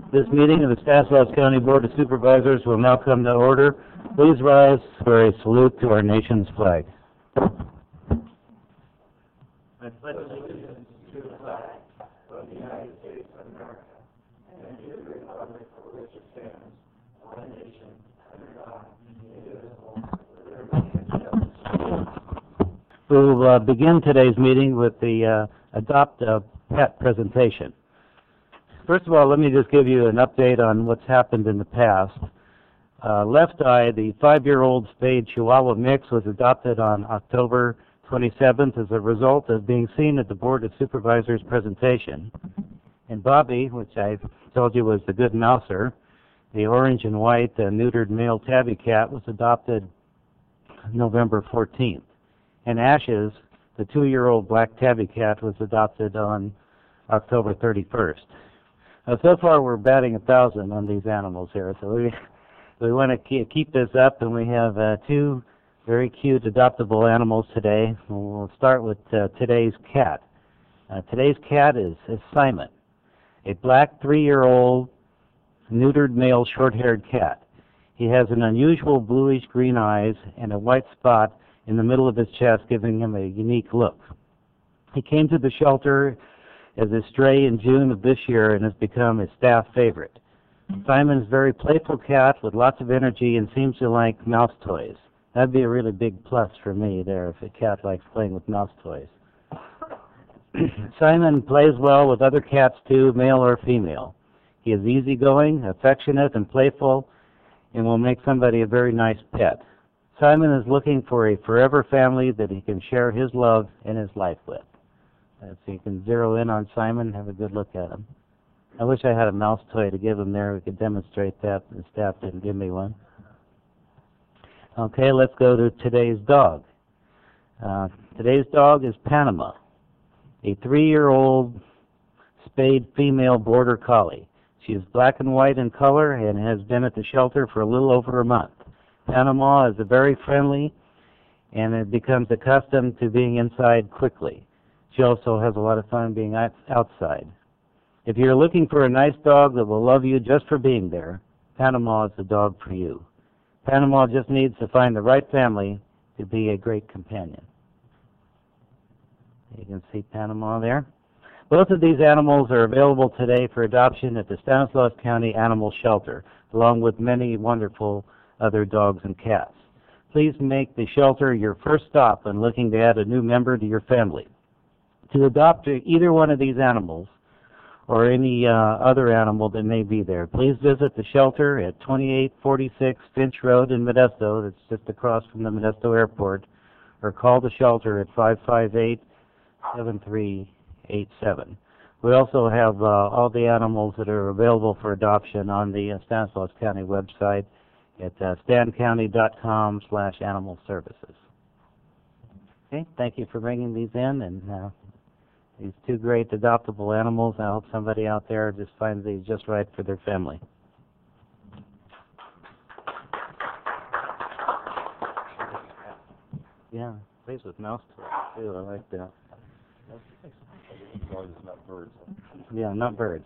This meeting of the Stanislaus County Board of Supervisors will now come to order. Please rise for a salute to our nation's flag. I pledge allegiance to the flag of the United States of America and to the republic for which it stands, one nation, under God, indivisible, with liberty and justice. We will begin today's meeting with the Adopt a Pet presentation. First of all, let me just give you an update on what's happened in the past. Left Eye, the 5-year-old spayed Chihuahua mix, was adopted on October 27th as a result of being seen at the Board of Supervisors presentation. And Bobby, which I told you was the good mouser, the orange and white neutered male tabby cat, was adopted November 14th. And Ashes, the 2-year-old black tabby cat, was adopted on October 31st. So far, we're batting 1,000 on these animals here, so we want to keep this up, and we have 2 very cute adoptable animals today. We'll start with today's cat. Today's cat is Simon, a black 3-year-old neutered male short-haired cat. He has an unusual bluish-green eyes and a white spot in the middle of his chest, giving him a unique look. He came to the shelter as a stray in June of this year and has become a staff favorite. Simon is a very playful cat with lots of energy and seems to like mouse toys. That'd be a really big plus for me there if a cat likes playing with mouse toys. Simon plays well with other cats too, male or female. He is easygoing, affectionate, and playful, and will make somebody a very nice pet. Simon is looking for a forever family that he can share his love and his life with. So you can zero in on Simon and have a good look at him. I wish I had a mouse toy to give him there. We could demonstrate that. The staff didn't give me one. Okay, let's go to today's dog. Today's dog is Panama, a 3-year-old spayed female border collie. She is black and white in color and has been at the shelter for a little over a month. Panama is very friendly and it becomes accustomed to being inside quickly. She also has a lot of fun being outside. If you're looking for a nice dog that will love you just for being there, Panama is the dog for you. Panama just needs to find the right family to be a great companion. You can see Panama there. Both of these animals are available today for adoption at the Stanislaus County Animal Shelter, along with many wonderful other dogs and cats. Please make the shelter your first stop when looking to add a new member to your family. To adopt either one of these animals or any other animal that may be there, please visit the shelter at 2846 Finch Road in Modesto. That's just across from the Modesto Airport, or call the shelter at 558-7387. We also have all the animals that are available for adoption on the Stanislaus County website at stancounty.com/animal services. Okay, thank you for bringing these in, and these 2 great adoptable animals. I hope somebody out there just finds these just right for their family. Yeah, plays with mouse toys too. I like that. Not birds. Yeah, not birds.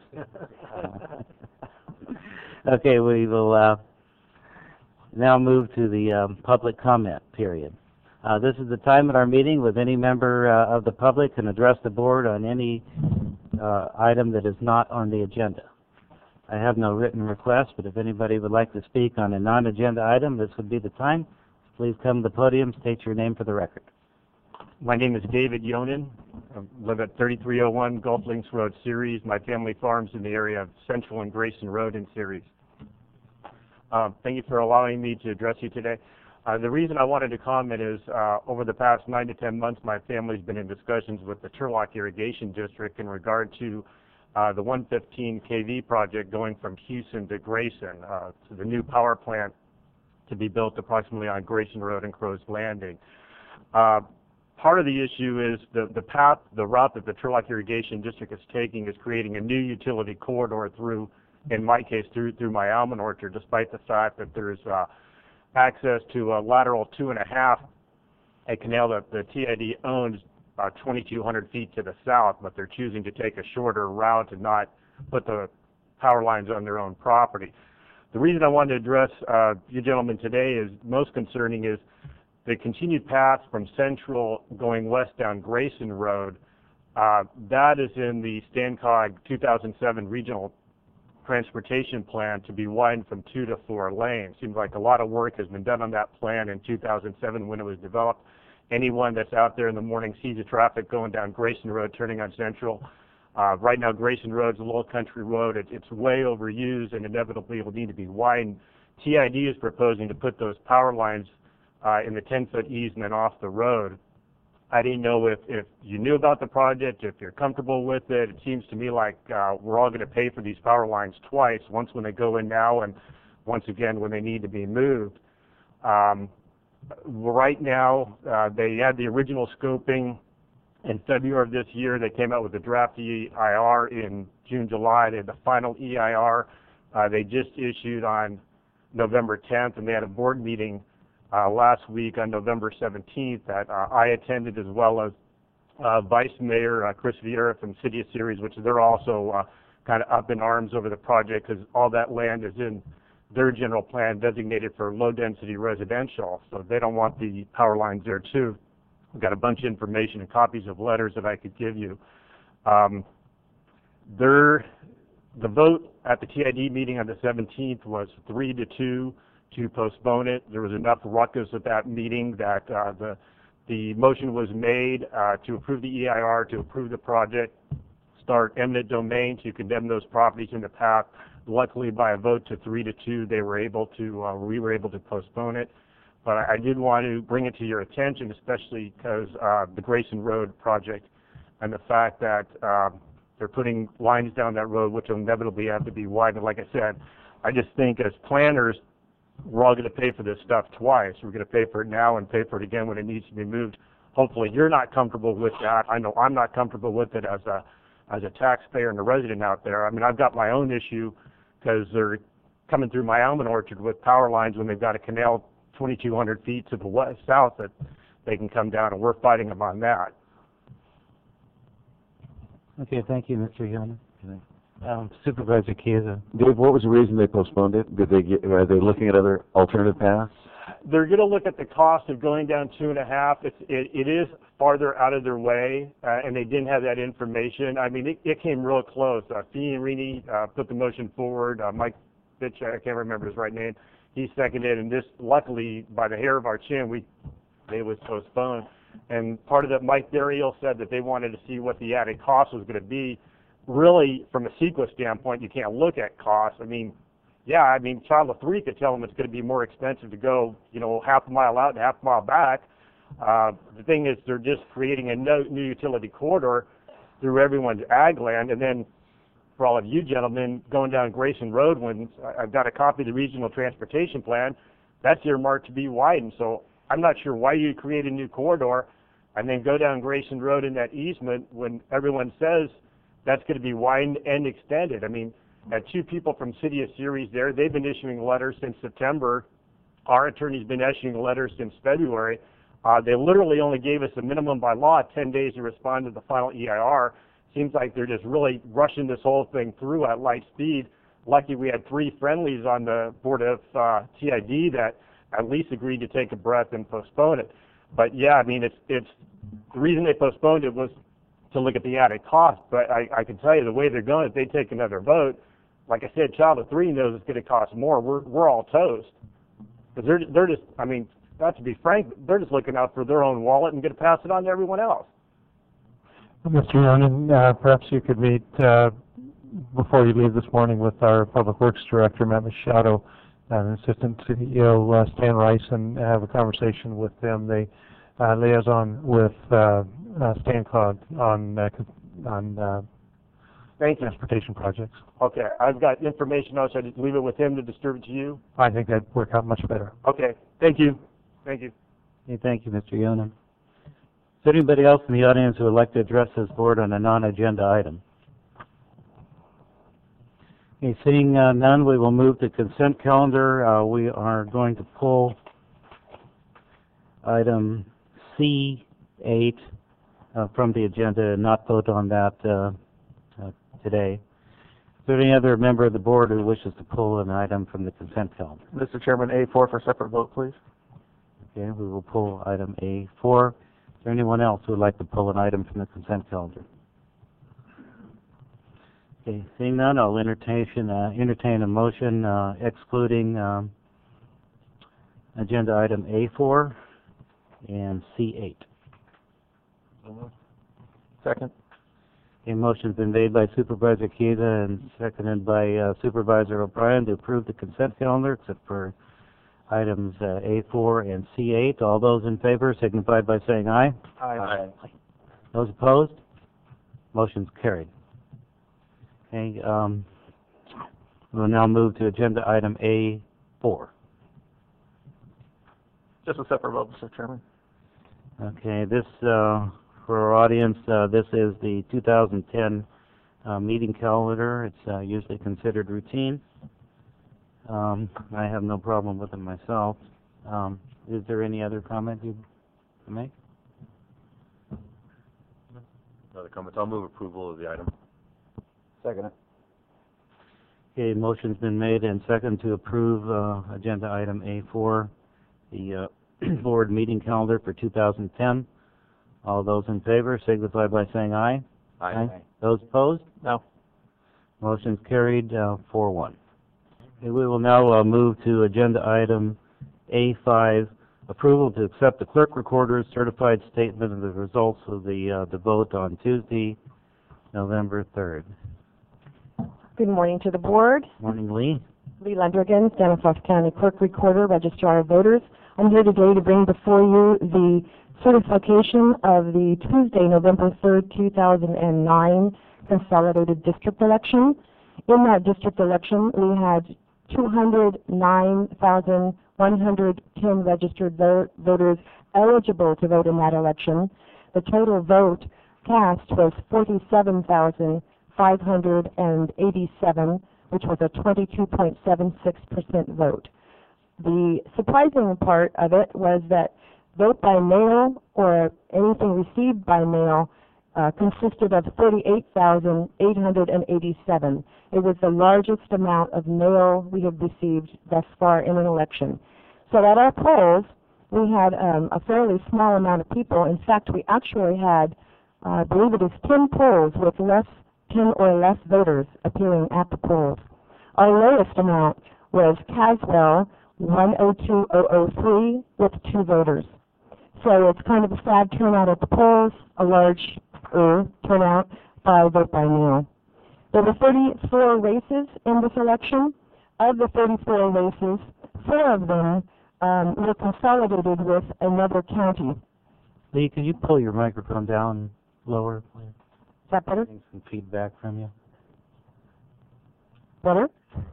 Okay, we will now move to the public comment period. This is the time at our meeting with any member of the public can address the board on any item that is not on the agenda. I have no written request, but if anybody would like to speak on a non-agenda item, this would be the time. Please come to the podium, state your name for the record. My name is David Yonan. I live at 3301 Gulf Links Road, Ceres. My family farms in the area of Central and Grayson Road in Ceres. Thank you for allowing me to address you today. The reason I wanted to comment is over the past 9 to 10 months, my family's been in discussions with the Turlock Irrigation District in regard to the 115 kV project going from Houston to Grayson, to the new power plant to be built approximately on Grayson Road and Crow's Landing. Part of the issue is the route that the Turlock Irrigation District is taking is creating a new utility corridor through, in my case, through my almond orchard, despite the fact that there's access to a lateral 2.5, a canal that the TID owns 2,200 feet to the south, but they're choosing to take a shorter route and not put the power lines on their own property. The reason I wanted to address you gentlemen today is most concerning is the continued path from Central going west down Grayson Road. That is in the STANCOG 2007 Regional Transportation Plan to be widened from 2 to 4 lanes. Seems like a lot of work has been done on that plan in 2007 when it was developed. Anyone that's out there in the morning sees the traffic going down Grayson Road turning on Central. Right now Grayson Road is a little country road. It's way overused and inevitably will need to be widened. TID is proposing to put those power lines in the 10-foot easement off the road. I didn't know if you knew about the project, if you're comfortable with it. It seems to me like we're all going to pay for these power lines twice, once when they go in now and once again when they need to be moved. Right now, they had the original scoping in February of this year. They came out with the draft EIR in June, July. They had the final EIR they just issued on November 10th, and they had a board meeting last week on November 17th that I attended, as well as Vice Mayor Chris Vieira from City of Ceres, which they're also kind of up in arms over the project because all that land is in their general plan designated for low-density residential, so they don't want the power lines there too. We've got a bunch of information and copies of letters that I could give you. The vote at the TID meeting on the 17th was 3-2 to postpone it. There was enough ruckus at that meeting that the motion was made to approve the EIR, to approve the project, start eminent domain to condemn those properties in the path. Luckily, by a vote to 3-2, we were able to postpone it. But I did want to bring it to your attention, especially because the Grayson Road project and the fact that they're putting lines down that road, which will inevitably have to be widened. Like I said, I just think as planners, we're all going to pay for this stuff twice. We're going to pay for it now and pay for it again when it needs to be moved. Hopefully, you're not comfortable with that. I know I'm not comfortable with it as a taxpayer and a resident out there. I mean, I've got my own issue because they're coming through my almond orchard with power lines when they've got a canal 2,200 feet to the south that they can come down, and we're fighting them on that. Okay, thank you, Mr. Young. Supervisor Chiesa. Dave, what was the reason they postponed it? Are they looking at other alternative paths? They're going to look at the cost of going down 2.5. It is farther out of their way, and they didn't have that information. I mean, it came real close. Fiarini put the motion forward. Mike Fitch, I can't remember his right name, he seconded, and this, luckily, by the hair of our chin, they was postponed. And part of that, Mike Dariel said that they wanted to see what the added cost was going to be. Really, from a CEQA standpoint, you can't look at costs. I mean, yeah, I mean, Child of 3 could tell them it's going to be more expensive to go, half a mile out and half a mile back. The thing is, they're just creating a new utility corridor through everyone's ag land, and then for all of you gentlemen going down Grayson Road, when I've got a copy of the Regional Transportation Plan, that's earmarked to be widened. So I'm not sure why you create a new corridor and then go down Grayson Road in that easement when everyone says that's going to be widened and extended. I mean, two people from City of Ceres there, they've been issuing letters since September. Our attorney's been issuing letters since February. They literally only gave us a minimum by law 10 days to respond to the final EIR. Seems like they're just really rushing this whole thing through at light speed. Lucky we had 3 friendlies on the board of TID that at least agreed to take a breath and postpone it. But yeah, I mean, it's the reason they postponed it was to look at the added cost. But I can tell you the way they're going, if they take another vote, like I said, Child of 3 knows it's going to cost more. We're all toast. Because they're just, I mean, not to be frank, they're just looking out for their own wallet and going to pass it on to everyone else. Well, Mr. Yonan, perhaps you could meet before you leave this morning with our Public Works Director, Matt Machado, and Assistant CEO Stan Rice, and have a conversation with them. They liaison with STANCOG on Thank you. Transportation projects. Okay, I've got information on, so I just leave it with him to distribute to you? I think that'd work out much better. Okay, thank you. Thank you. Okay, thank you, Mr. Yonan. Is there anybody else in the audience who would like to address this board on a non-agenda item? Okay, seeing none, we will move to consent calendar. We are going to pull item C8 from the agenda and not vote on that today. Is there any other member of the board who wishes to pull an item from the consent calendar? Mr. Chairman, A4 for separate vote, please. Okay, we will pull item A4. Is there anyone else who would like to pull an item from the consent calendar? Okay, seeing none, I'll entertain a motion excluding agenda item A4 and C8. Second. A motion's been made by Supervisor Kiva and seconded by Supervisor O'Brien to approve the consent calendar except for items A4 and C8. All those in favor signify by saying aye. Aye. Those opposed? Motion's carried. Okay, we'll now move to agenda item A4. Just a separate vote, Mr. Chairman. Okay, this, for our audience, this is the 2010 meeting calendar. It's usually considered routine. I have no problem with it myself. Is there any other comment you can make? Other comments? I'll move approval of the item. Second. Okay, motion's been made and second to approve agenda item A4, the board meeting calendar for 2010. All those in favor signify by saying aye. Aye. Those opposed? No. Motion's carried 4-1. Okay, we will now move to agenda item A5, approval to accept the clerk recorder's certified statement of the results of the vote on Tuesday, November 3rd. Good morning to the board. Morning, Lee. Lee Lundergan, Stanislaus County Clerk Recorder, Registrar of Voters. I'm here today to bring before you the certification of the Tuesday, November 3rd, 2009 consolidated district election. In that district election, we had 209,110 registered voters eligible to vote in that election. The total vote cast was 47,587, which was a 22.76% vote. The surprising part of it was that vote by mail or anything received by mail consisted of 38,887. It was the largest amount of mail we have received thus far in an election. So at our polls, we had a fairly small amount of people. In fact, we actually had, I believe it is 10 polls with 10 or less voters appearing at the polls. Our lowest amount was Caswell, 102,003, with 2 voters. So it's kind of a sad turnout at the polls, a large turnout by vote by mail. There were 34 races in this election. Of the 34 races, 4 of them were consolidated with another county. Lee, can you pull your microphone down lower, please? Is that better? Getting some feedback from you. Better?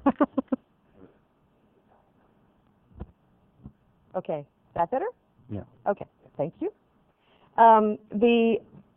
Okay. Is that better? Yeah. Okay. Thank you. The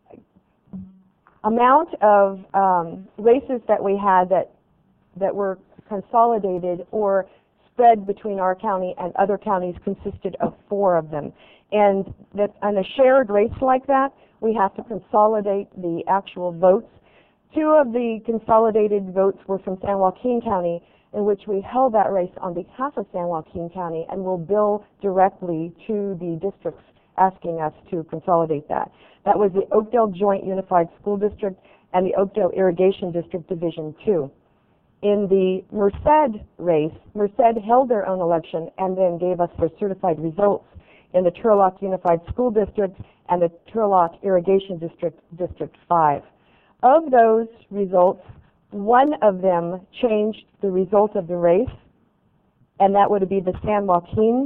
amount of races that we had that were consolidated or spread between our county and other counties consisted of 4 of them. And that on a shared race like that, we have to consolidate the actual votes. 2 of the consolidated votes were from San Joaquin County, in which we held that race on behalf of San Joaquin County and will bill directly to the districts asking us to consolidate that. That was the Oakdale Joint Unified School District and the Oakdale Irrigation District Division 2. In the Merced race, Merced held their own election and then gave us their certified results in the Turlock Unified School District and the Turlock Irrigation District, District 5. Of those results, 1 of them changed the result of the race, and that would be the San Joaquin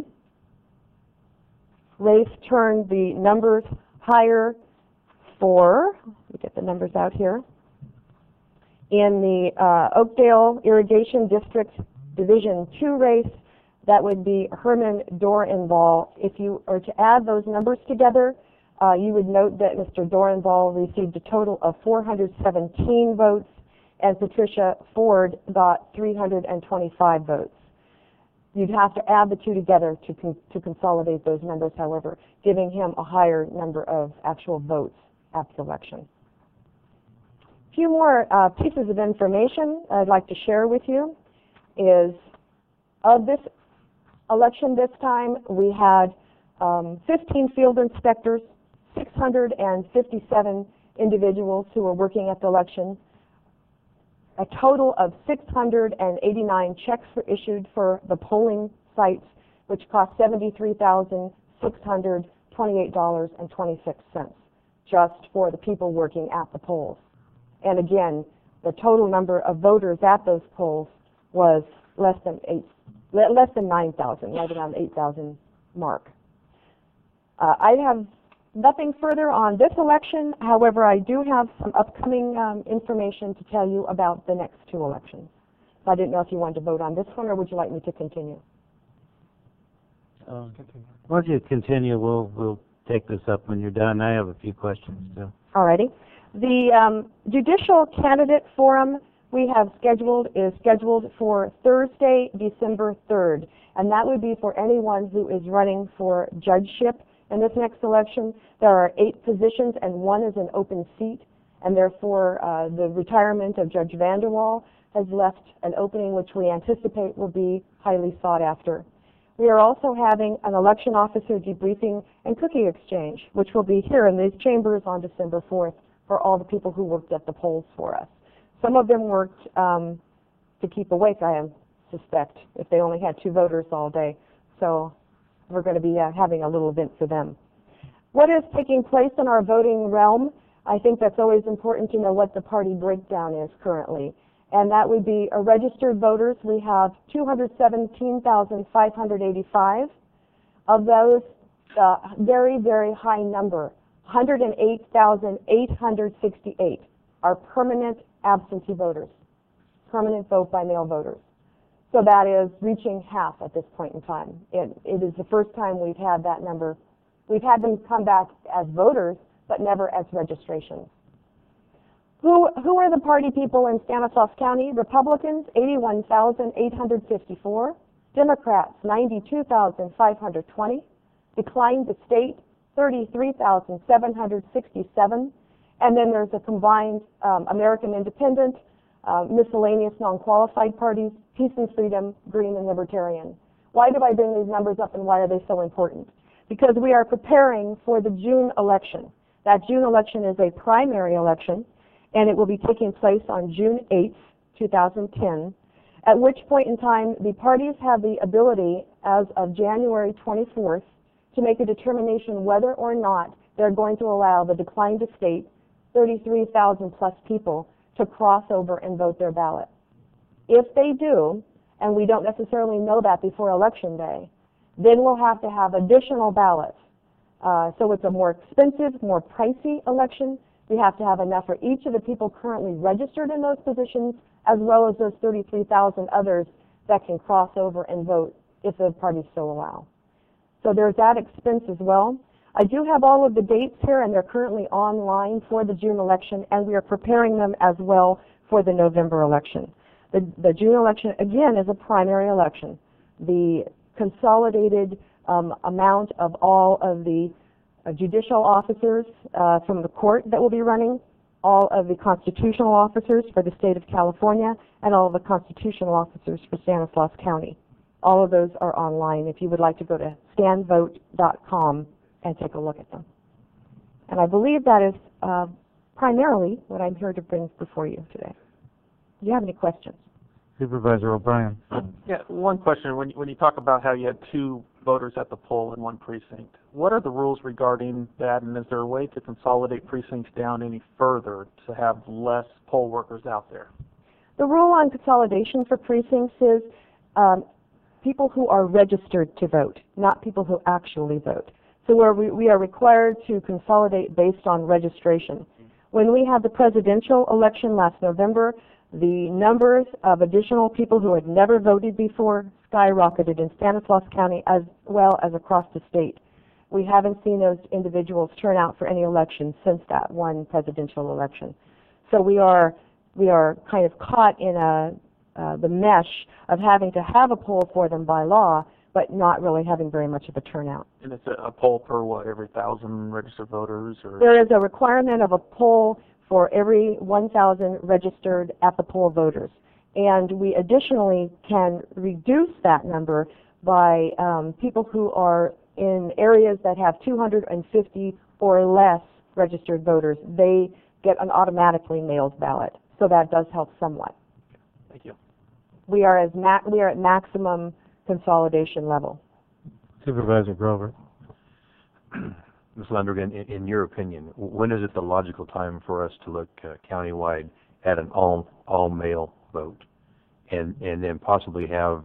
race turned the numbers higher for, let me get the numbers out here, in the Oakdale Irrigation District Division 2 race, that would be Herman Dorenball. If you are to add those numbers together, you would note that Mr. Dorenball received a total of 417 votes, and Patricia Ford got 325 votes. You'd have to add the 2 together to consolidate those numbers, however, giving him a higher number of actual votes at the election. few more pieces of information I'd like to share with you is of this election this time, we had 15 field inspectors, 657 individuals who were working at the election. A total of 689 checks were issued for the polling sites, which cost $73,628.26 just for the people working at the polls. And again, the total number of voters at those polls was less than 9,000, right around 8,000 mark. I have nothing further on this election. However, I do have some upcoming information to tell you about the next two elections. I didn't know if you wanted to vote on this one, or would you like me to continue? Once you continue, we'll take this up when you're done. I have a few questions too. Alrighty. The Judicial Candidate Forum we have is scheduled for Thursday, December 3rd, and that would be for anyone who is running for judgeship in this next election. There are 8 positions, and 1 is an open seat, and therefore the retirement of Judge Vanderwall has left an opening which we anticipate will be highly sought after. We are also having an election officer debriefing and cookie exchange, which will be here in these chambers on December 4th for all the people who worked at the polls for us. Some of them worked to keep awake, I suspect, if they only had 2 voters all day. So we're going to be having a little event for them. What is taking place in our voting realm? I think that's always important to know what the party breakdown is currently. And that would be registered voters. We have 217,585. Of those, very, very high number, 108,868 are permanent absentee voters, permanent vote by mail voters. So that is reaching half at this point in time. It is the first time we've had that number. We've had them come back as voters, but never as registrations. Who are the party people in Stanislaus County? Republicans, 81,854. Democrats, 92,520. Declined the state, 33,767. And then there's a combined American Independent, miscellaneous non-qualified parties, Peace and Freedom, Green and Libertarian. Why do I bring these numbers up, and why are they so important? Because we are preparing for the June election. That June election is a primary election, and it will be taking place on June 8th, 2010, at which point in time the parties have the ability, as of January 24th, to make a determination whether or not they're going to allow the declined estate, 33,000 plus people, to cross over and vote their ballot. If they do, and we don't necessarily know that before Election Day, then we'll have to have additional ballots. So it's a more expensive, more pricey election. We have to have enough for each of the people currently registered in those positions, as well as those 33,000 others that can cross over and vote if the parties so allow. So there's that expense as well. I do have all of the dates here, and they're currently online for the June election, and we are preparing them as well for the November election. The June election, again, is a primary election. The consolidated amount of all of the judicial officers from the court that will be running, all of the constitutional officers for the state of California, and all of the constitutional officers for Stanislaus County. All of those are online if you would like to go to stanvote.com and take a look at them. And I believe that is primarily what I'm here to bring before you today. Do you have any questions? Supervisor O'Brien. Yeah, one question. When you talk about how you had 2 voters at the poll in one precinct, what are the rules regarding that, and is there a way to consolidate precincts down any further to have less poll workers out there? The rule on consolidation for precincts is people who are registered to vote, not people who actually vote. So where we are required to consolidate based on registration. When we had the presidential election last November, the numbers of additional people who had never voted before skyrocketed in Stanislaus County as well as across the state. We haven't seen those individuals turn out for any election since that one presidential election. So we are kind of caught in the mesh of having to have a poll for them by law, but not really having very much of a turnout. And it's a poll per what, every 1,000 registered voters? Or? There is a requirement of a poll for every 1,000 registered at the poll voters. And we additionally can reduce that number by people who are in areas that have 250 or less registered voters. They get an automatically mailed ballot, so that does help somewhat. Thank you. We are at maximum consolidation level. Supervisor Grover. Ms. Lundergan, in your opinion, when is it the logical time for us to look countywide at an all-mail vote, and then possibly have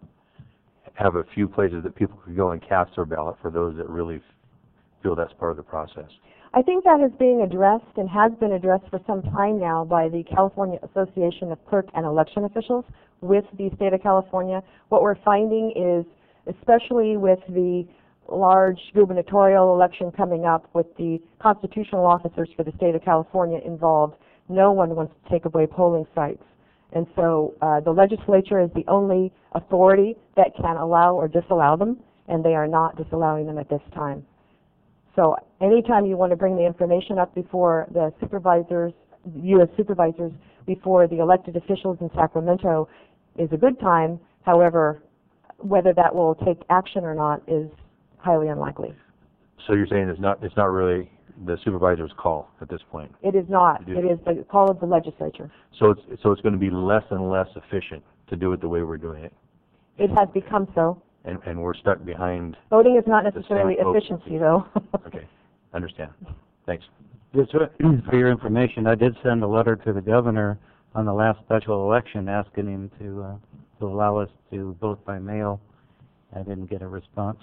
a few places that people could go and cast their ballot for those that really feel that's part of the process? I think that is being addressed and has been addressed for some time now by the California Association of Clerk and Election Officials with the state of California. What we're finding is, especially with the large gubernatorial election coming up with the constitutional officers for the state of California involved, no one wants to take away polling sites. And so the legislature is the only authority that can allow or disallow them, and they are not disallowing them at this time. So anytime you want to bring the information up before the supervisors, U.S. supervisors, before the elected officials in Sacramento is a good time. However, whether that will take action or not is highly unlikely. So you're saying it's not really the supervisor's call at this point? It is not. It is the call of the legislature. So it's going to be less and less efficient to do it the way we're doing it, It has become so. and we're stuck behind. Voting is not necessarily vote. efficiency, though. Okay, understand. Thanks. Just for your information, I did send a letter to the governor on the last special election asking him to allow us to vote by mail. I didn't get a response.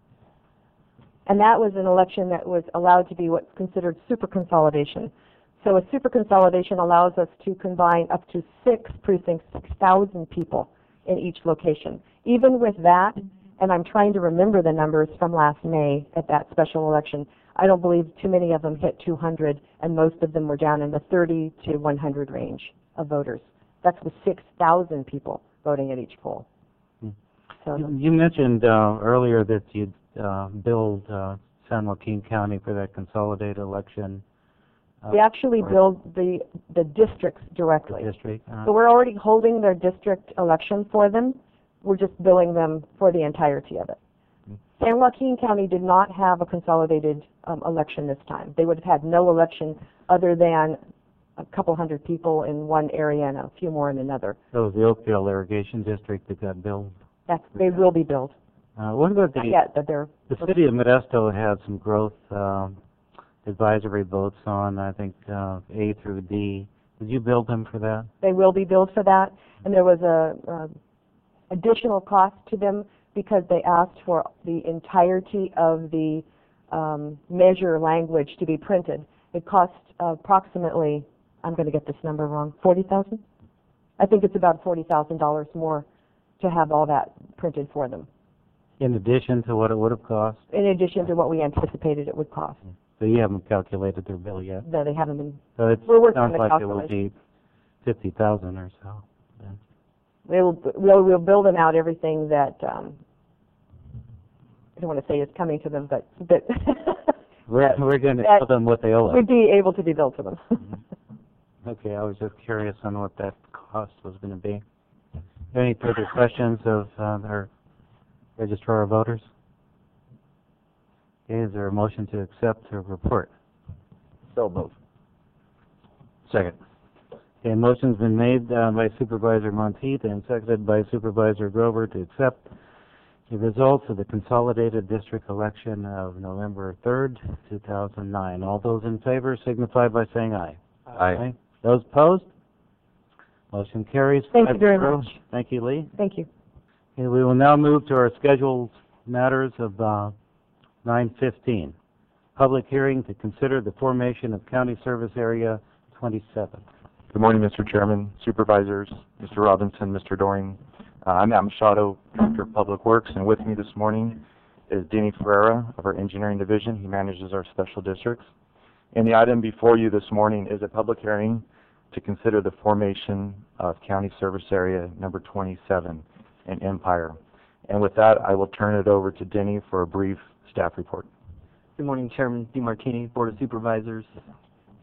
And that was an election that was allowed to be what's considered super consolidation. So a super consolidation allows us to combine up to 6 precincts, 6,000 people in each location. Even with that, and I'm trying to remember the numbers from last May at that special election, I don't believe too many of them hit 200, and most of them were down in the 30 to 100 range of voters. That's with 6,000 people voting at each poll. So You mentioned earlier that you'd billed San Joaquin County for that consolidated election. we actually build the districts directly. District. So we're already holding their district election for them. We're just billing them for the entirety of it. San Joaquin County did not have a consolidated election this time. They would have had no election other than a couple hundred people in one area and a few more in another. That was the Oakdale Irrigation District that got billed. They will be billed. What about Not yet, but they're the city of Modesto had some growth advisory votes on, I think, A through D. Did you bill them for that? They will be billed for that, and there was a additional cost to them because they asked for the entirety of the measure language to be printed. It cost approximately, I'm going to get this number wrong, $40,000? I think it's about $40,000 more to have all that printed for them, In addition to what it would have cost? in addition to what we anticipated it would cost. So you haven't calculated their bill yet? No, they haven't been. So it We're working on sounds the like it will calculation. be 50,000 or so. Then. We'll bill them out everything that, I don't want to say is coming to them, but We're going to that tell them what they owe us. would be able to be billed to them. Okay, I was just curious on what that cost was going to be. Any further questions of our registrar of voters? Okay, is there a motion to accept her report? So move. Second. Okay, motion's been made by Supervisor Monteith and seconded by Supervisor Grover to accept the results of the consolidated district election of November 3rd, 2009. All those in favor signify by saying aye. Aye. Those opposed? Motion carries. Thank you very 5-0. much. Thank you, Lee. Thank you. Okay, we will now move to our scheduled matters of 9:15. Public hearing to consider the formation of County Service Area 27. Good morning, Mr. Chairman, Supervisors, Mr. Robinson, Mr. Doring. I'm Matt Machado, Director of Public Works, and with me this morning is Danny Ferreira of our Engineering Division. He manages our special districts. And the item before you this morning is a public hearing to consider the formation of County Service Area number 27 in Empire. And with that, I will turn it over to Denny for a brief staff report. Good morning, Chairman DeMartini, Board of Supervisors.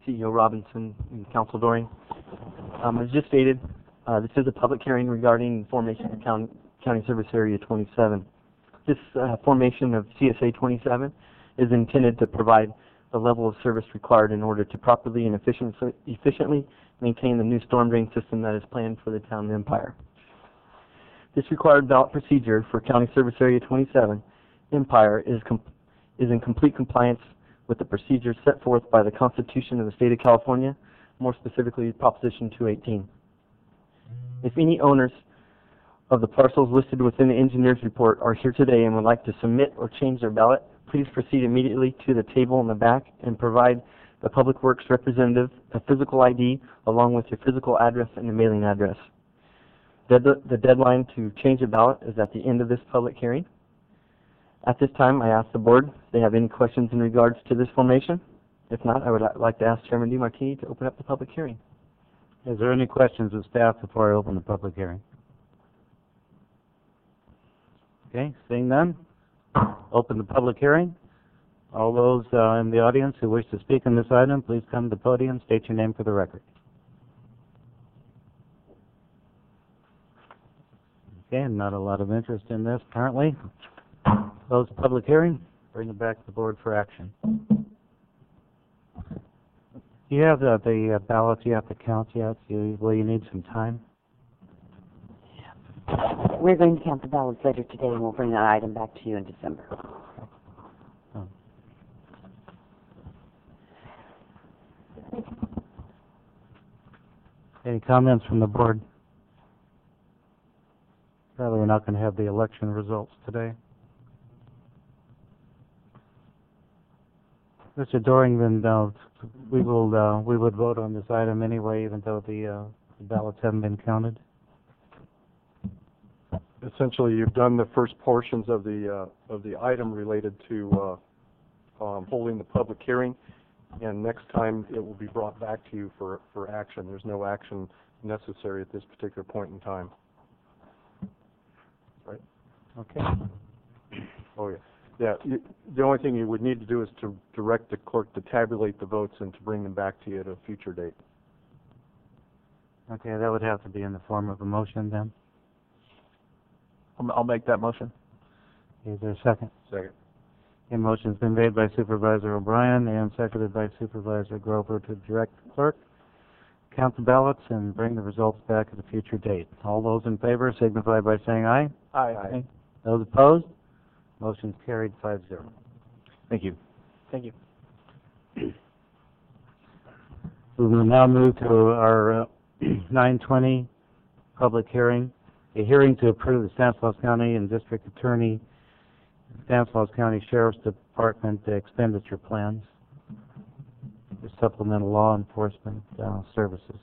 CEO Robinson and Council Doring. As just stated, this is a public hearing regarding formation of County Service Area 27. This formation of CSA 27 is intended to provide the level of service required in order to properly and efficiently maintain the new storm drain system that is planned for the town of Empire. This required ballot procedure for County Service Area 27, Empire, is in complete compliance with the procedures set forth by the Constitution of the State of California, more specifically Proposition 218. If any owners of the parcels listed within the engineer's report are here today and would like to submit or change their ballot, please proceed immediately to the table in the back and provide the Public Works representative a physical ID along with your physical address and the mailing address. The deadline to change a ballot is at the end of this public hearing. At this time, I ask the board if they have any questions in regards to this formation. If not, I would like to ask Chairman DeMartini to open up the public hearing. Is there any questions of staff before I open the public hearing? Okay, seeing none, open the public hearing. All those in the audience who wish to speak on this item, please come to the podium, state your name for the record. Okay, not a lot of interest in this apparently. Close the public hearing, bring it back to the board for action. Do you have the ballots you have to count yet? Will you need some time? We're going to count the ballots later today, and we'll bring that item back to you in December. Oh. Any comments from the board? Probably we're not going to have the election results today. Mr. Doring, then we would vote on this item anyway, even though the ballots haven't been counted. Essentially, you've done the first portions of the item related to holding the public hearing, and next time it will be brought back to you for action. There's no action necessary at this particular point in time. Right? Okay. Oh yeah. Yeah. The only thing you would need to do is to direct the clerk to tabulate the votes and to bring them back to you at a future date. Okay, that would have to be in the form of a motion then. I'll make that motion. Is there a second? Second. A motion's been made by Supervisor O'Brien and seconded by Supervisor Grover to direct the clerk, count the ballots, and bring the results back at a future date. All those in favor signify by saying aye. Aye. Aye. Those opposed? Motion's carried 5-0. Thank you. Thank you. We will now move to our 9:20 public hearing. A hearing to approve the Stanislaus County and District Attorney, Stanislaus County Sheriff's Department expenditure plans for supplemental law enforcement services.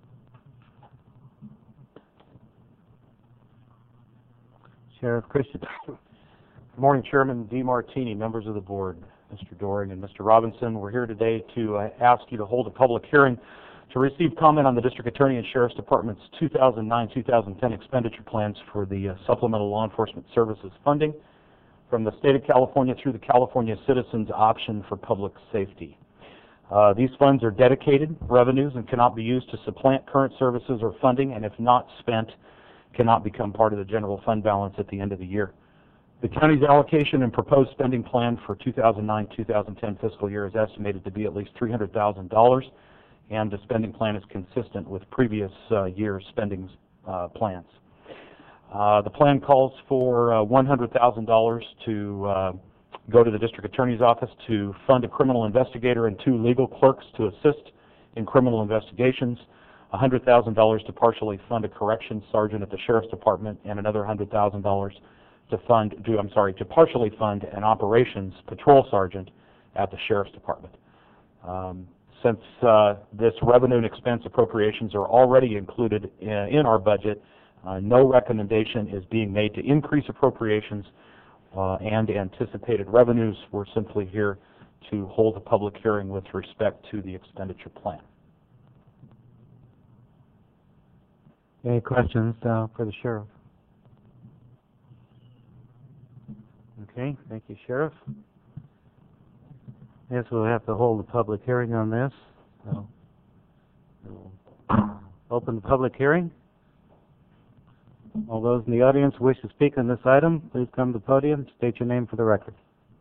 Sheriff Christian. Good morning, Chairman DeMartini, members of the board, Mr. Doring and Mr. Robinson. We're here today to ask you to hold a public hearing to receive comment on the District Attorney and Sheriff's Department's 2009-2010 expenditure plans for the supplemental law enforcement services funding from the state of California through the California Citizens Option for Public Safety. These funds are dedicated revenues and cannot be used to supplant current services or funding, and if not spent, cannot become part of the general fund balance at the end of the year. The county's allocation and proposed spending plan for 2009-2010 fiscal year is estimated to be at least $300,000, and the spending plan is consistent with previous year's spending plans. The plan calls for $100,000 to go to the District Attorney's Office to fund a criminal investigator and 2 legal clerks to assist in criminal investigations, $100,000 to partially fund a corrections sergeant at the Sheriff's Department, and another $100,000 to partially fund an operations patrol sergeant at the Sheriff's Department. Since this revenue and expense appropriations are already included in our budget, no recommendation is being made to increase appropriations and anticipated revenues. We're simply here to hold a public hearing with respect to the expenditure plan. Any questions for the Sheriff? Okay, thank you, Sheriff. Yes, we'll have to hold a public hearing on this. So, we'll open the public hearing. All those in the audience who wish to speak on this item, please come to the podium. State your name for the record.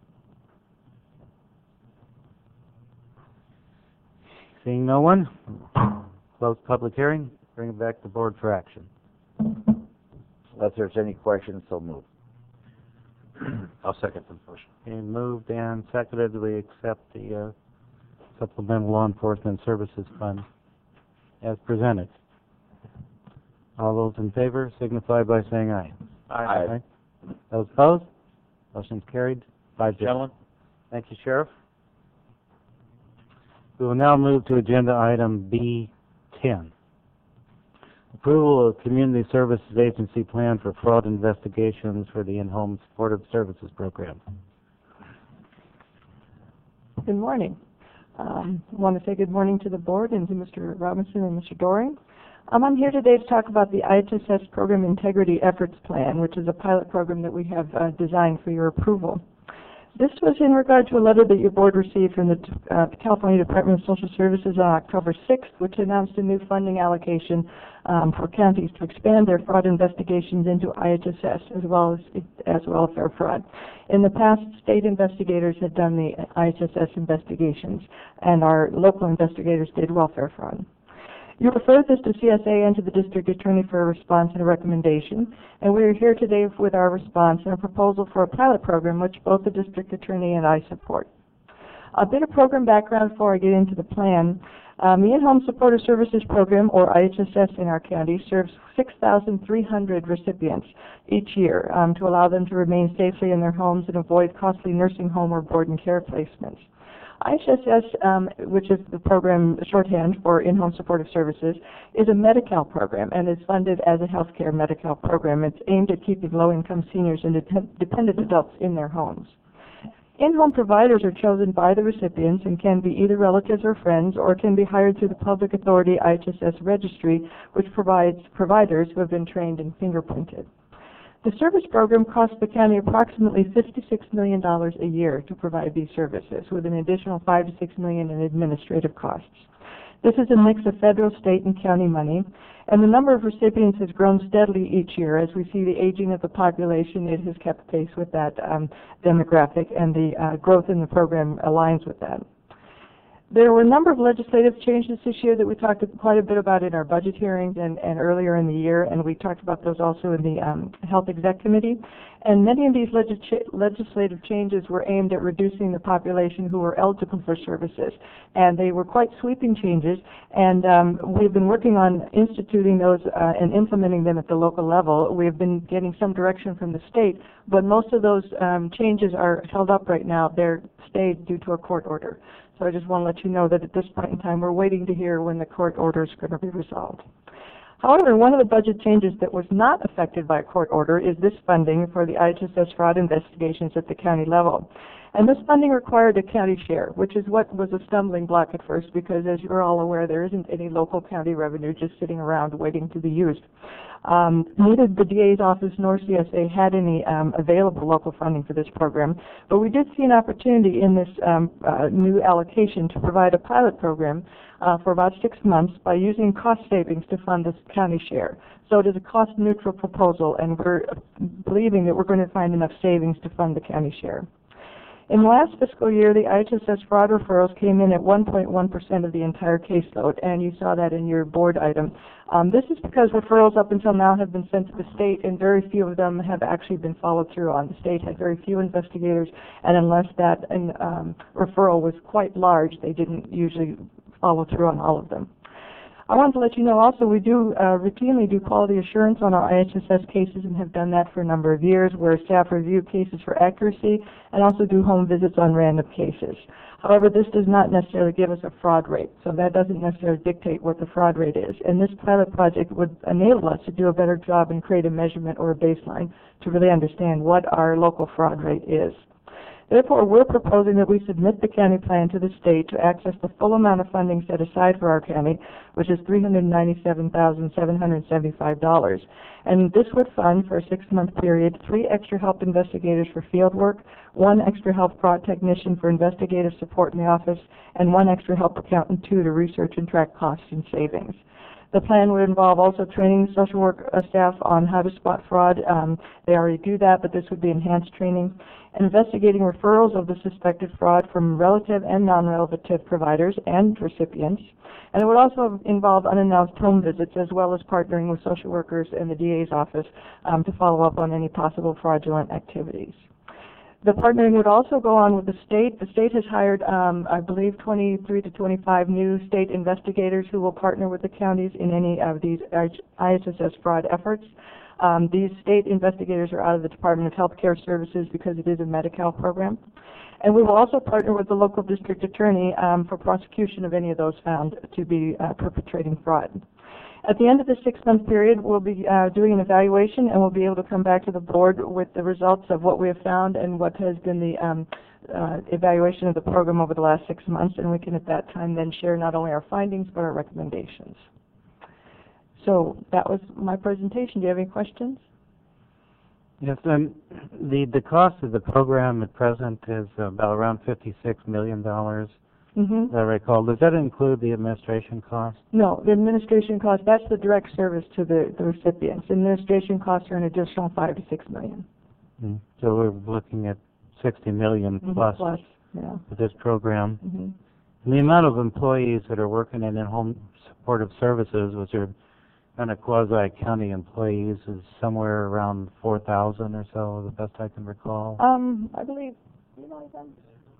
Seeing no one, close public hearing. Bring it back to the board for action. Unless there's any questions, so move. I'll second the motion. Okay, moved and seconded. We accept the Supplemental Law Enforcement Services Fund as presented. All those in favor signify by saying aye. Aye. Those opposed? Motion's carried. 5-0. Gentlemen. Thank you, Sheriff. We will now move to agenda item B10. Approval of Community Services Agency Plan for Fraud Investigations for the In-Home Supportive Services Program. Good morning. I want to say good morning to the board and to Mr. Robinson and Mr. Doring. I'm here today to talk about the IHSS Program Integrity Efforts Plan, which is a pilot program that we have designed for your approval. This was in regard to a letter that your board received from the California Department of Social Services on October 6th, which announced a new funding allocation for counties to expand their fraud investigations into IHSS as welfare fraud. In the past, state investigators had done the IHSS investigations, and our local investigators did welfare fraud. You referred this to CSA and to the district attorney for a response and a recommendation, and we are here today with our response and a proposal for a pilot program which both the district attorney and I support. A bit of program background before I get into the plan. The In-Home Supportive Services Program, or IHSS in our county, serves 6,300 recipients each year to allow them to remain safely in their homes and avoid costly nursing home or board and care placements. IHSS, which is the program shorthand for In-Home Supportive Services, is a Medi-Cal program and is funded as a healthcare Medi-Cal program. It's aimed at keeping low-income seniors and dependent adults in their homes. In-home providers are chosen by the recipients and can be either relatives or friends, or can be hired through the public authority IHSS registry, which provides providers who have been trained and fingerprinted. The service program costs the county approximately $56 million a year to provide these services, with an additional $5 to $6 million in administrative costs. This is a mix of federal, state, and county money, and the number of recipients has grown steadily each year. As we see the aging of the population, it has kept pace with that demographic, and the growth in the program aligns with that. There were a number of legislative changes this year that we talked quite a bit about in our budget hearings and earlier in the year, and we talked about those also in the Health Exec Committee. And many of these legislative changes were aimed at reducing the population who were eligible for services, and they were quite sweeping changes, and we've been working on instituting those and implementing them at the local level. We've been getting some direction from the state, but most of those changes are held up right now. They're stayed due to a court order. So I just want to let you know that at this point in time, we're waiting to hear when the court order is going to be resolved. However, one of the budget changes that was not affected by a court order is this funding for the IHSS fraud investigations at the county level. And this funding required a county share, which is what was a stumbling block at first, because as you're all aware, there isn't any local county revenue just sitting around waiting to be used. Neither the DA's office nor CSA had any available local funding for this program, but we did see an opportunity in this new allocation to provide a pilot program for about 6 months by using cost savings to fund this county share. So it is a cost-neutral proposal, and we're believing that we're going to find enough savings to fund the county share. In the last fiscal year, the IHSS fraud referrals came in at 1.1% of the entire caseload, and you saw that in your board item. This is because referrals up until now have been sent to the state, and very few of them have actually been followed through on. The state had very few investigators, and unless that referral was quite large, they didn't usually follow through on all of them. I wanted to let you know also we do routinely do quality assurance on our IHSS cases and have done that for a number of years, where staff review cases for accuracy and also do home visits on random cases. However, this does not necessarily give us a fraud rate, so that doesn't necessarily dictate what the fraud rate is. And this pilot project would enable us to do a better job and create a measurement or a baseline to really understand what our local fraud rate is. Therefore, we're proposing that we submit the county plan to the state to access the full amount of funding set aside for our county, which is $397,775. And this would fund, for a 6-month period, 3 extra help investigators for field work, 1 extra help fraud technician for investigative support in the office, and 1 extra help accountant, too, to research and track costs and savings. The plan would involve also training social work staff on how to spot fraud. They already do that, but this would be enhanced training. Investigating referrals of the suspected fraud from relative and non-relative providers and recipients. And it would also involve unannounced home visits, as well as partnering with social workers and the DA's office to follow up on any possible fraudulent activities. The partnering would also go on with the state. The state has hired, I believe, 23 to 25 new state investigators who will partner with the counties in any of these IHSS fraud efforts. These state investigators are out of the Department of Health Care Services because it is a Medi-Cal program. And we will also partner with the local district attorney for prosecution of any of those found to be perpetrating fraud. At the end of the 6-month period, we'll be doing an evaluation, and we'll be able to come back to the board with the results of what we have found and what has been the evaluation of the program over the last 6 months, and we can at that time then share not only our findings but our recommendations. So that was my presentation. Do you have any questions? Yes, the cost of the program at present is about around $56 million. As I recall. Does that include the administration costs? No, the administration cost, that's the direct service to the recipients. Administration costs are an additional $5 to $6 million. So we're looking at $60 million plus yeah. for this program. And the amount of employees that are working in home supportive services, which are kind of quasi-county employees, is somewhere around 4,000 or so, the best I can recall. I believe, you know them?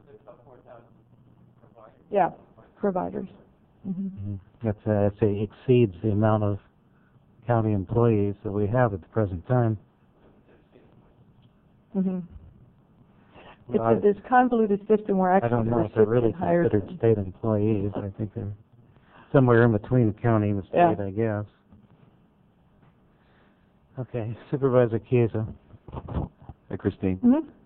Yeah, providers. That exceeds the amount of county employees that we have at the present time. It's this convoluted system where actually I don't know if they're really considered state employees. I think they're somewhere in between the county and the state, I guess. Okay, Supervisor Chiesa. Hey, Christine.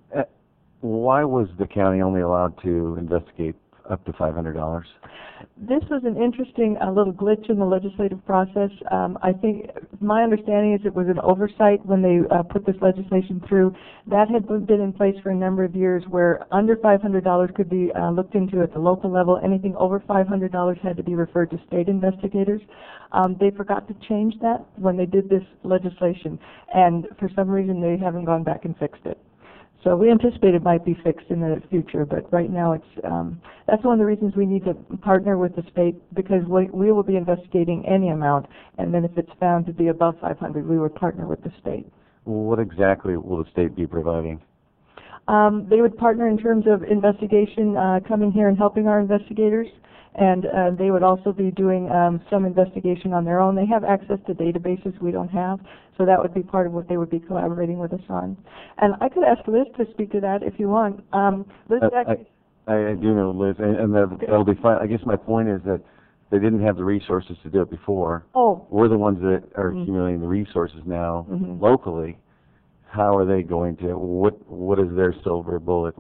Why was the county only allowed to investigate up to $500? This was an interesting little glitch in the legislative process. I think my understanding is it was an oversight when they put this legislation through. That had been in place for a number of years, where under $500 could be looked into at the local level. Anything over $500 had to be referred to state investigators. They forgot to change that when they did this legislation, and for some reason they haven't gone back and fixed it. So we anticipate it might be fixed in the future, but right now it's that's one of the reasons we need to partner with the state, because we will be investigating any amount, and then if it's found to be above 500, we would partner with the state. What exactly will the state be providing? They would partner in terms of investigation, coming here and helping our investigators, and they would also be doing some investigation on their own. They have access to databases we don't have, so that would be part of what they would be collaborating with us on. And I could ask Liz to speak to that if you want. Liz, I do know Liz, and that'll be fine. I guess my point is that they didn't have the resources to do it before. We're the ones that are accumulating the resources now locally. How are they going to? What is their silver bullet?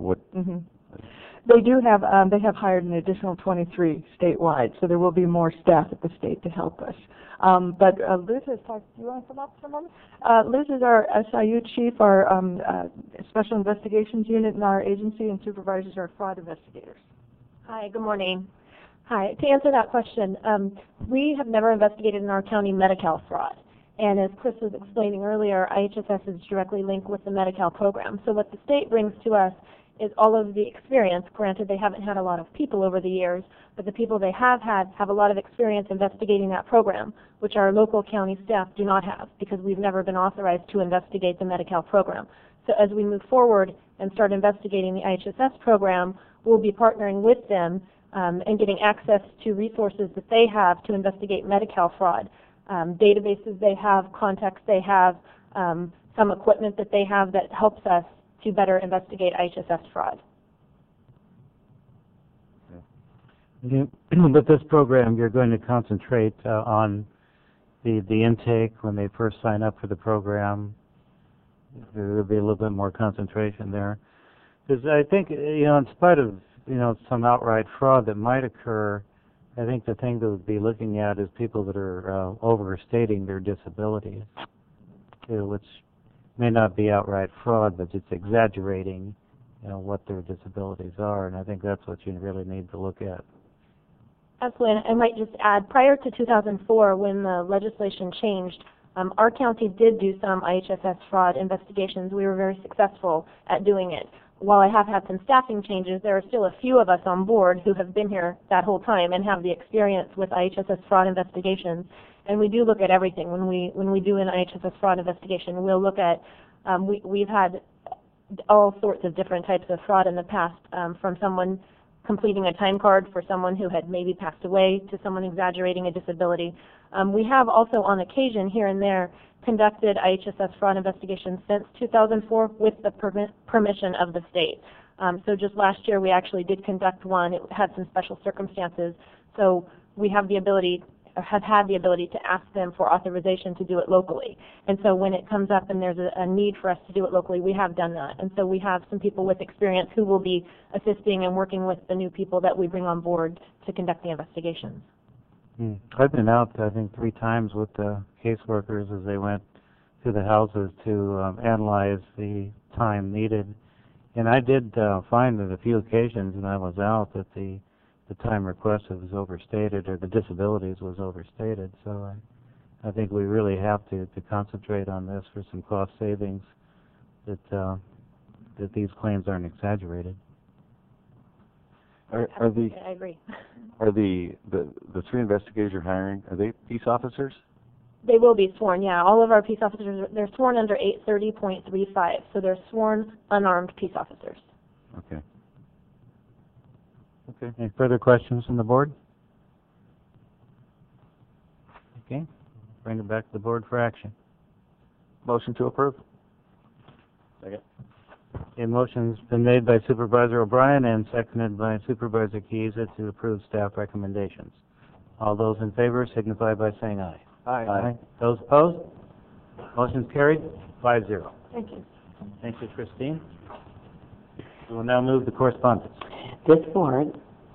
They do have. They have hired an additional 23 statewide, so there will be more staff at the state to help us. But Liz has talked. Do you want to come up for a moment? Liz is our SIU chief, our Special Investigations Unit in our agency, and supervises our fraud investigators. Hi. Good morning. Hi. To answer that question, we have never investigated in our county Medi-Cal fraud. And as Chris was explaining earlier, IHSS is directly linked with the Medi-Cal program. So what the state brings to us is all of the experience. Granted, they haven't had a lot of people over the years, but the people they have had have a lot of experience investigating that program, which our local county staff do not have, because we've never been authorized to investigate the Medi-Cal program. So as we move forward and start investigating the IHSS program, we'll be partnering with them and getting access to resources that they have to investigate Medi-Cal fraud. Databases they have, contacts they have, some equipment that they have that helps us to better investigate IHSS fraud. With this program, you're going to concentrate on the intake when they first sign up for the program. There will be a little bit more concentration there. Because I think, in spite of, some outright fraud that might occur, I think the thing to be looking at is people that are overstating their disabilities, which may not be outright fraud, but it's exaggerating, what their disabilities are, and I think that's what you really need to look at. Absolutely, and I might just add, prior to 2004, when the legislation changed, our county did do some IHSS fraud investigations. We were very successful at doing it. While I have had some staffing changes, there are still a few of us on board who have been here that whole time and have the experience with IHSS fraud investigations. And we do look at everything. When we do an IHSS fraud investigation, we'll look at, we've had all sorts of different types of fraud in the past, from someone completing a time card for someone who had maybe passed away to someone exaggerating a disability. We have also on occasion here and there conducted IHSS fraud investigations since 2004 with the permission of the state. So just last year we actually did conduct one. It had some special circumstances. So we have the ability, or have had the ability to ask them for authorization to do it locally. And so when it comes up and there's a need for us to do it locally, we have done that. And so we have some people with experience who will be assisting and working with the new people that we bring on board to conduct the investigations. I've been out, I think, 3 times with the caseworkers as they went to the houses to analyze the time needed. And I did find on a few occasions when I was out that the time requested was overstated, or the disabilities was overstated. So I think we really have to concentrate on this for some cost savings, that these claims aren't exaggerated. I agree. Are the 3 investigators you're hiring, are they peace officers? They will be sworn, yeah. All of our peace officers, they're sworn under 830.35, so they're sworn unarmed peace officers. Okay. Okay. Any further questions from the board? Okay. Bring it back to the board for action. Motion to approve. Second. A motion's been made by Supervisor O'Brien and seconded by Supervisor Keyes to approve staff recommendations. All those in favor signify by saying aye. Aye. Those opposed? Motion's carried 5-0. Thank you. Thank you, Christine. We will now move to correspondence. This board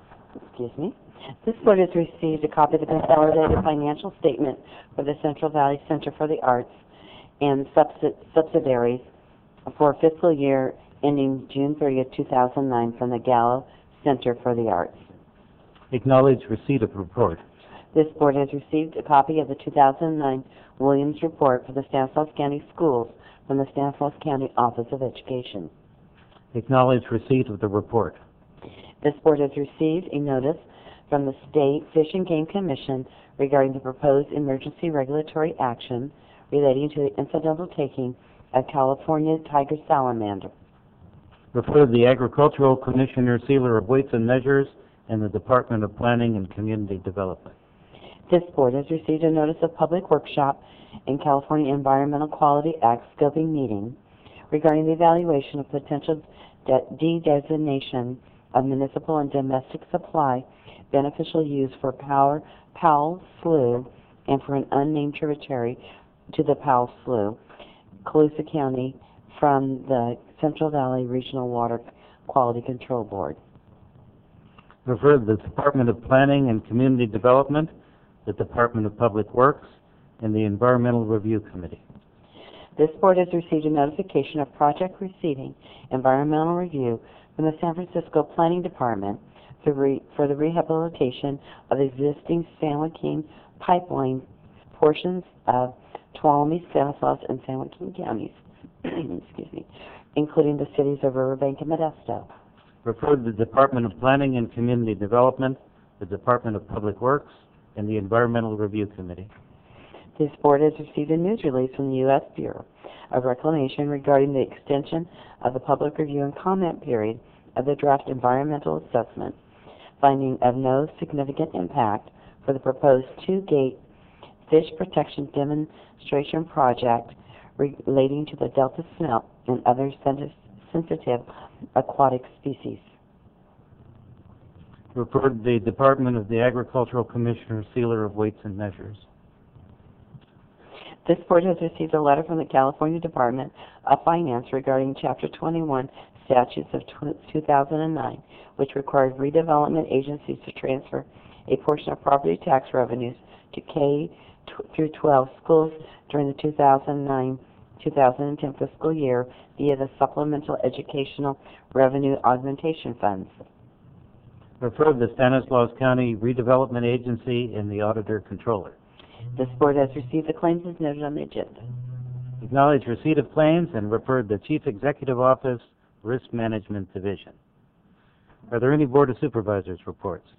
has received a copy of the consolidated financial statement for the Central Valley Center for the Arts and subsidiaries for fiscal year ending June 30th, 2009 from the Gallo Center for the Arts. Acknowledge receipt of report. This board has received a copy of the 2009 Williams Report for the Stanislaus County Schools from the Stanislaus County Office of Education. Acknowledge receipt of the report. This board has received a notice from the State Fish and Game Commission regarding the proposed emergency regulatory action relating to the incidental taking of California tiger salamander. Refer to the Agricultural Commissioner Sealer of Weights and Measures and the Department of Planning and Community Development. This board has received a notice of public workshop in California Environmental Quality Act scoping meeting regarding the evaluation of potential de-designation of municipal and domestic supply beneficial use for Powell Slough and for an unnamed tributary to the Powell Slough, Colusa County, from the Central Valley Regional Water Quality Control Board. Refer to the Department of Planning and Community Development, the Department of Public Works, and the Environmental Review Committee. This board has received a notification of project receiving environmental review from the San Francisco Planning Department for the rehabilitation of existing San Joaquin pipeline portions of Tuolumne, Stanislaus, and San Joaquin counties, excuse me, including the cities of Riverbank and Modesto. Refer to the Department of Planning and Community Development, the Department of Public Works, and the Environmental Review Committee. This board has received a news release from the U.S. Bureau of Reclamation regarding the extension of the public review and comment period of the draft environmental assessment, finding of no significant impact for the proposed 2-gate fish protection demonstration project relating to the Delta smelt and other sensitive aquatic species. Refer to the Department of the Agricultural Commissioner Sealer of Weights and Measures. This board has received a letter from the California Department of Finance regarding Chapter 21 statutes of 2009, which required redevelopment agencies to transfer a portion of property tax revenues to K through 12 schools during the 2009-2010 fiscal year via the Supplemental Educational Revenue Augmentation Funds. Refer to the Stanislaus County Redevelopment Agency and the Auditor Controller. This board has received the claims as noted on the agenda. Acknowledge receipt of claims and refer to the Chief Executive Office, Risk Management Division. Are there any Board of Supervisors reports?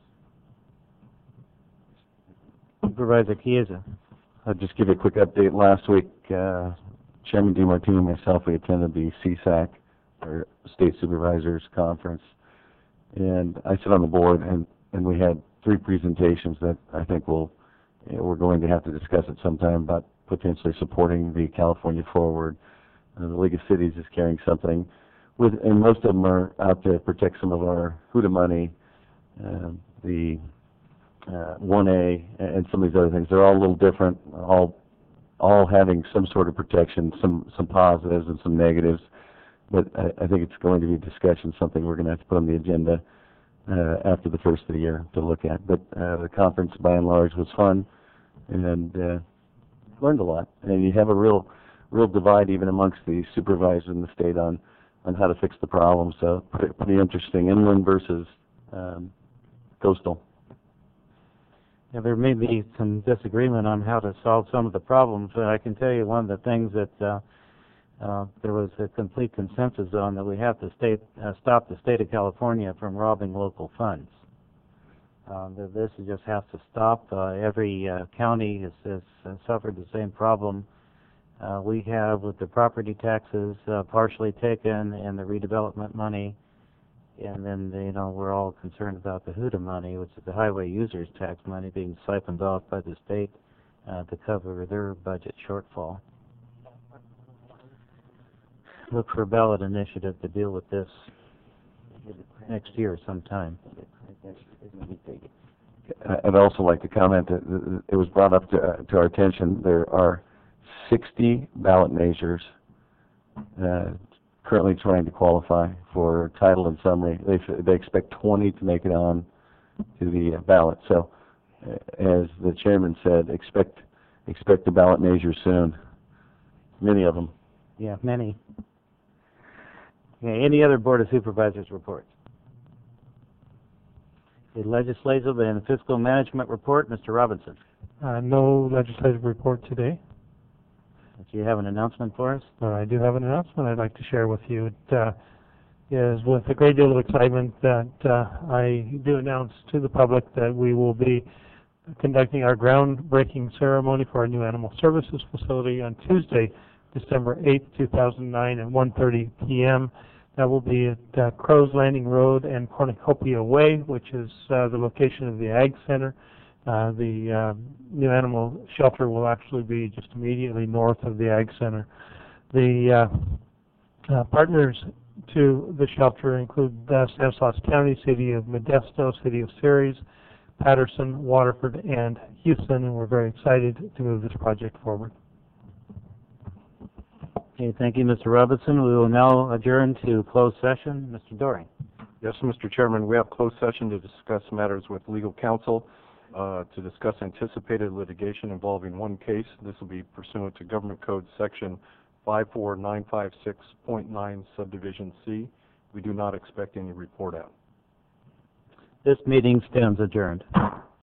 Supervisor Chiesa. I'll just give you a quick update. Last week, Chairman DiMartini and myself, we attended the CSAC, or State Supervisors Conference, and I sit on the board, and we had 3 presentations that I think we're going to have to discuss at some time about potentially supporting the California Forward. The League of Cities is carrying something, and most of them are out to protect some of our HUDA money, the 1A, and some of these other things. They're all a little different, all having some sort of protection, some positives and some negatives. But I think it's going to be a discussion, something we're going to have to put on the agenda after the first of the year to look at. But the conference, by and large, was fun, and learned a lot. And you have a real divide even amongst the supervisors in the state on how to fix the problem. So pretty interesting, inland versus coastal. Yeah, there may be some disagreement on how to solve some of the problems, but I can tell you one of the things that there was a complete consensus on, that we have to stop the state of California from robbing local funds. This just has to stop. Every county has suffered the same problem we have with the property taxes partially taken and the redevelopment money. And then, we're all concerned about the HUDA money, which is the highway users tax money, being siphoned off by the state to cover their budget shortfall. Look for a ballot initiative to deal with this next year sometime. I'd also like to comment that it was brought up to our attention. There are 60 ballot measures currently trying to qualify for title and summary. They expect 20 to make it on to the ballot. So, as the chairman said, expect the ballot measures soon. Many of them. Yeah, many. Okay, any other Board of Supervisors reports? The legislative and fiscal management report, Mr. Robinson. No legislative report today. Do you have an announcement for us? I do have an announcement I'd like to share with you. It is with a great deal of excitement that I do announce to the public that we will be conducting our groundbreaking ceremony for our new animal services facility on Tuesday, December 8th, 2009 at 1:30 p.m. That will be at Crow's Landing Road and Cornucopia Way, which is the location of the Ag Center. The new animal shelter will actually be just immediately north of the Ag Center. The partners to the shelter include Stanislaus County, City of Modesto, City of Ceres, Patterson, Waterford, and Houston, and we're very excited to move this project forward. Okay, thank you, Mr. Robinson. We will now adjourn to closed session. Mr. Doring. Yes, Mr. Chairman, we have closed session to discuss matters with legal counsel, to discuss anticipated litigation involving one case. This will be pursuant to Government Code Section 54956.9 Subdivision C. We do not expect any report out. This meeting stands adjourned.